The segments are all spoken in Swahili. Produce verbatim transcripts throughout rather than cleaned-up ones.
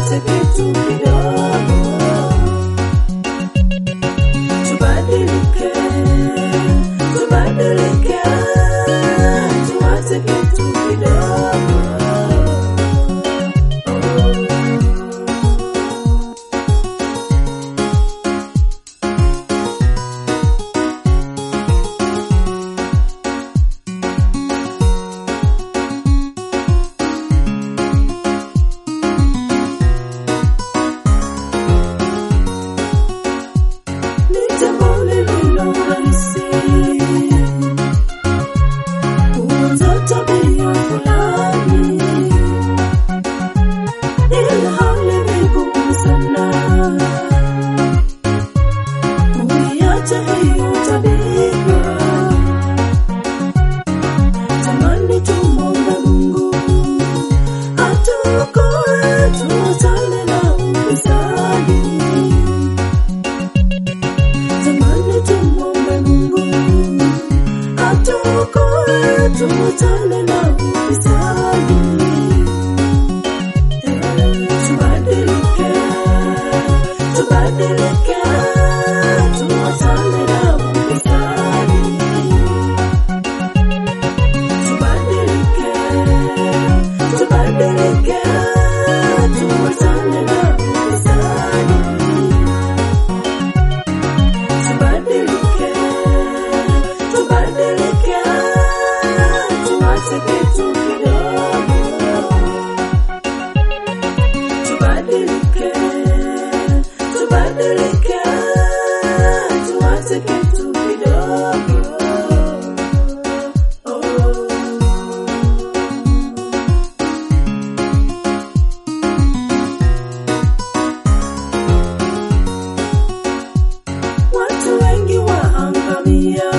tuache kitu kidogo. Tubadilike, tubadilike, tuache kitu kidogo. Tuachane na ufisadi. Tubadilike, tubadilike, tuachane na ufisadi. Tubadilike, tubadilike, tuachane na ufisadi. Tubadilike, tubadilike, tuache kitu kidogo. Tubadilike, tubadilike, tuache kitu kidogo. Watu wengi waangamia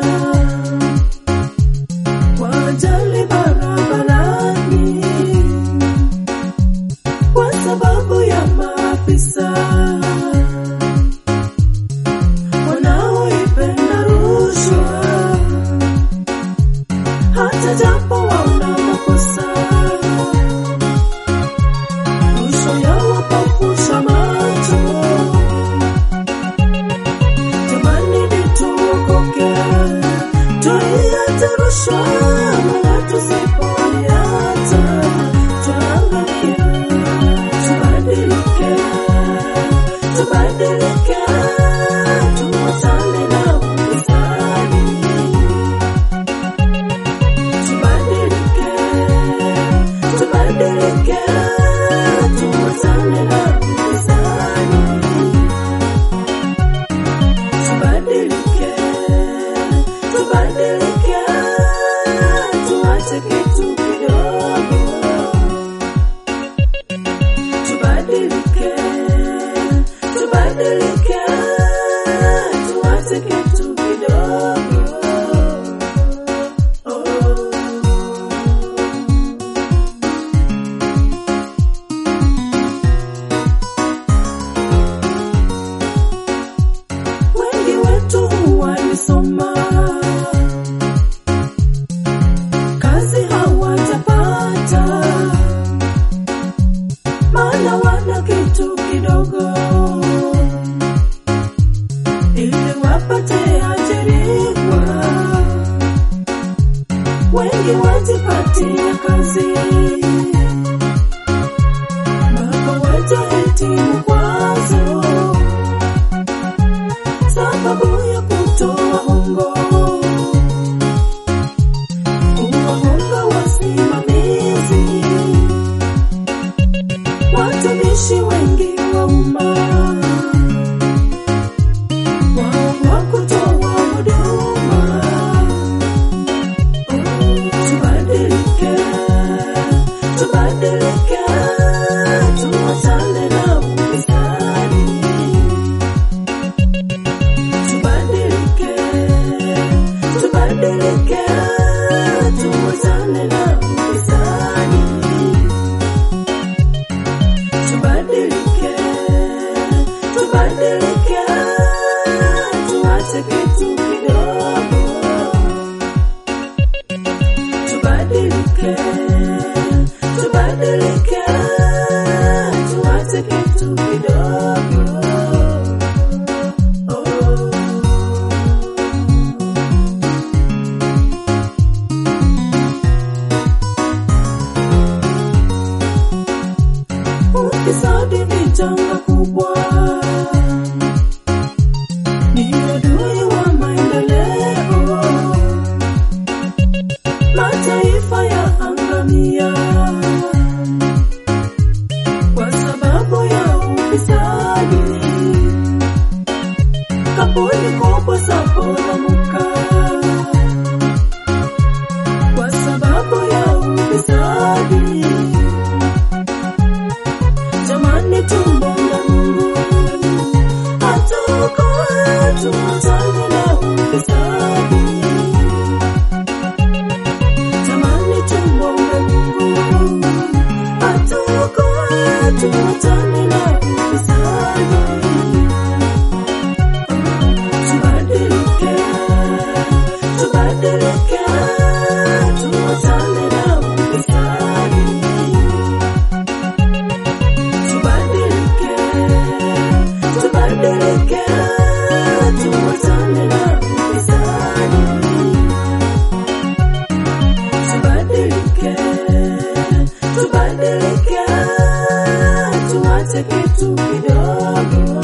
ajali barabarani kwa sababu ya maafisa wanaoipenda rushwa, hata japo wana makosa. Rushwa yawapofusha macho. Jamani, nituokoke, tuiache rushwa. Tubadilike, tuachane na ufisadi. Tubadilike, tubadilike, tuachane na ufisadi. Tubadilike, tubadilike, tuache kitu kidogo. Tubadilike, tubadilike, tuache kitu kidogo. Wengi wetu walisoma, kazi hawatapata, maana wana kitu kidogo. Ili wapate ajiriwa, wengi wajipatia kazi, baba wajahitimu kwazo, sababu ya kutoa hongo, kuwahonga wasimamizi, watumishi wengi wa umma, tubadilike, tuachane na ufisadi. Tubadilike, tubadilike, tuachane na ufisadi. Tubadilike, kitu kidogo. Ufisadi ni janga kubwa, ni adui wa maendeleo. Mataifa ya angamia kwa sababu ya ufisadi. Kampuni kubwa zaporomoka kwa sababu ya ufisadi. Jamani, tumombe Mungu atuokoe, tuachane na ufisadi. Jamani, tumombe Mungu atuokoe, tuachane na ufisadi. Tubadilike, tubadilike, tuachane na ufisadi. Tubadilike, tubadilike, tuachane na ufisadi. Tubadilike, tubadilike, tuache kitu kidogo.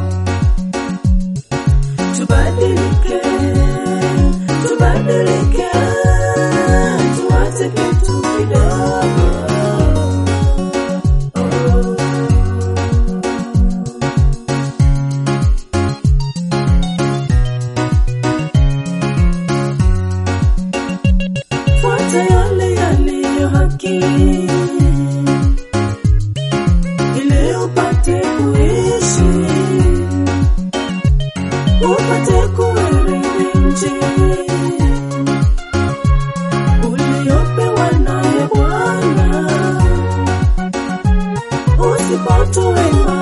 Tubadilike, tubadilike, tuache kitu kidogo. Fuata yale yaliyo haki, ili upate kuishi, upate kuirithi nchi uliyopewa naye Bwana. Usipotoe